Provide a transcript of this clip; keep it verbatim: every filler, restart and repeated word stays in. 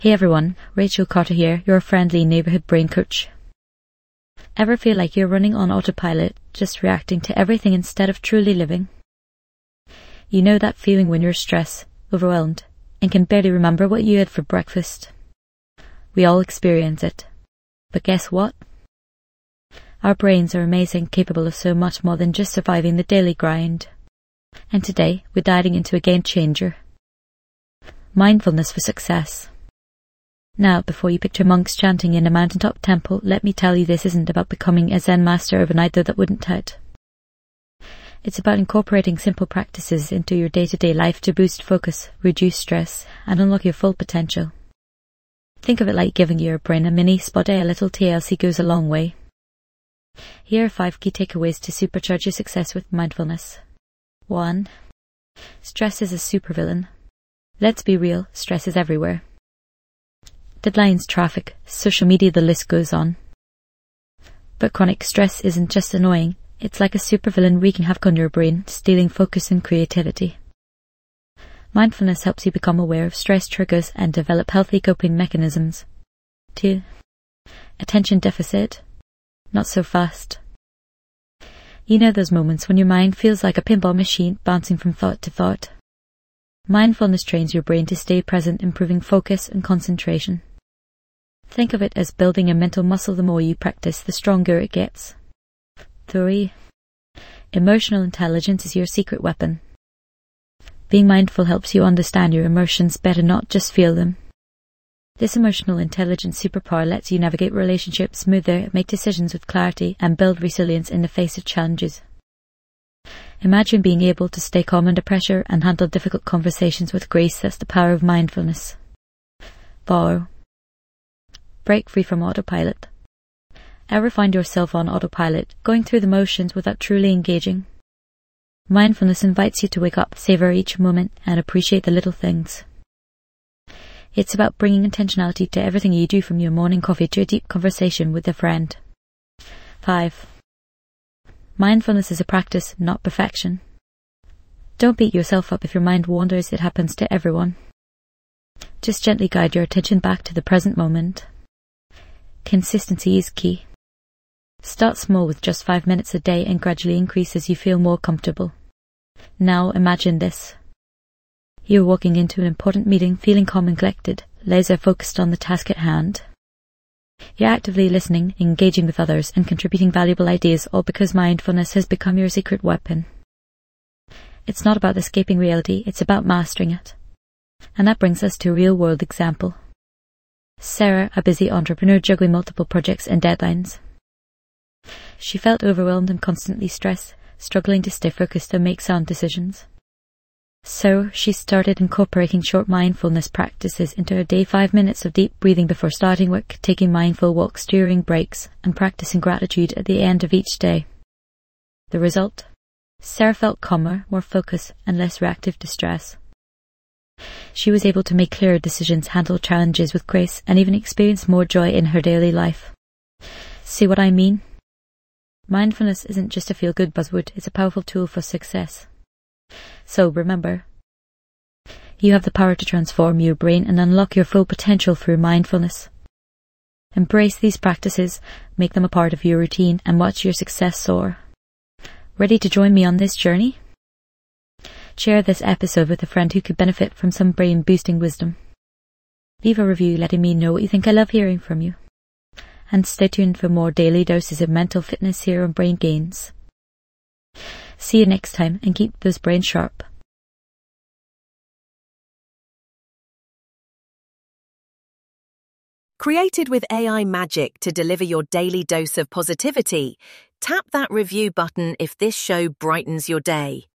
Hey everyone, Rachel Carter here, your friendly neighbourhood brain coach. Ever feel like you're running on autopilot, just reacting to everything instead of truly living? You know that feeling when you're stressed, overwhelmed, and can barely remember what you had for breakfast? We all experience it. But guess what? Our brains are amazing, capable of so much more than just surviving the daily grind. And today, we're diving into a game changer. Mindfulness for success. Now, before you picture monks chanting in a mountaintop temple, let me tell you this isn't about becoming a Zen master overnight, though that wouldn't hurt. It's about incorporating simple practices into your day-to-day life to boost focus, reduce stress, and unlock your full potential. Think of it like giving your brain a mini spa day. A little T L C goes a long way. Here are five key takeaways to supercharge your success with mindfulness. One. Stress is a supervillain. Let's be real, stress is everywhere. Deadlines, traffic, social media, the list goes on. But chronic stress isn't just annoying, it's like a supervillain wreaking havoc on your brain, stealing focus and creativity. Mindfulness helps you become aware of stress triggers and develop healthy coping mechanisms. Two. Attention deficit. Not so fast. You know those moments when your mind feels like a pinball machine bouncing from thought to thought. Mindfulness trains your brain to stay present, improving focus and concentration. Think of it as building a mental muscle. The more you practice, the stronger it gets. Three. Emotional intelligence is your secret weapon. Being mindful helps you understand your emotions better, not just feel them. This emotional intelligence superpower lets you navigate relationships smoother, make decisions with clarity, and build resilience in the face of challenges. Imagine being able to stay calm under pressure and handle difficult conversations with grace. That's the power of mindfulness. Four. Break free from autopilot. Ever find yourself on autopilot, going through the motions without truly engaging? Mindfulness invites you to wake up, savor each moment, and appreciate the little things. It's about bringing intentionality to everything you do, from your morning coffee to a deep conversation with a friend. Five. Mindfulness is a practice, not perfection. Don't beat yourself up if your mind wanders. It happens to everyone. Just gently guide your attention back to the present moment. Consistency is key. Start small with just five minutes a day and gradually increase as you feel more comfortable. Now imagine this. You're walking into an important meeting, feeling calm and collected, laser focused on the task at hand. You're actively listening, engaging with others, and contributing valuable ideas, all because mindfulness has become your secret weapon. It's not about escaping reality, it's about mastering it. And that brings us to a real-world example. Sarah, a busy entrepreneur juggling multiple projects and deadlines. She felt overwhelmed and constantly stressed, struggling to stay focused and make sound decisions. So she started incorporating short mindfulness practices into her day. Five minutes of deep breathing before starting work, taking mindful walks during breaks, and practicing gratitude at the end of each day. The result? Sarah felt calmer, more focused, and less reactive to stress. She was able to make clearer decisions, handle challenges with grace, and even experience more joy in her daily life. See what I mean? Mindfulness isn't just a feel-good buzzword, it's a powerful tool for success. So remember, you have the power to transform your brain and unlock your full potential through mindfulness. Embrace these practices, make them a part of your routine, and watch your success soar. Ready to join me on this journey? Share this episode with a friend who could benefit from some brain-boosting wisdom. Leave a review letting me know what you think. I love hearing from you. And stay tuned for more daily doses of mental fitness here on Brain Gains. See you next time, and keep those brains sharp. Created with A I magic to deliver your daily dose of positivity, tap that review button if this show brightens your day.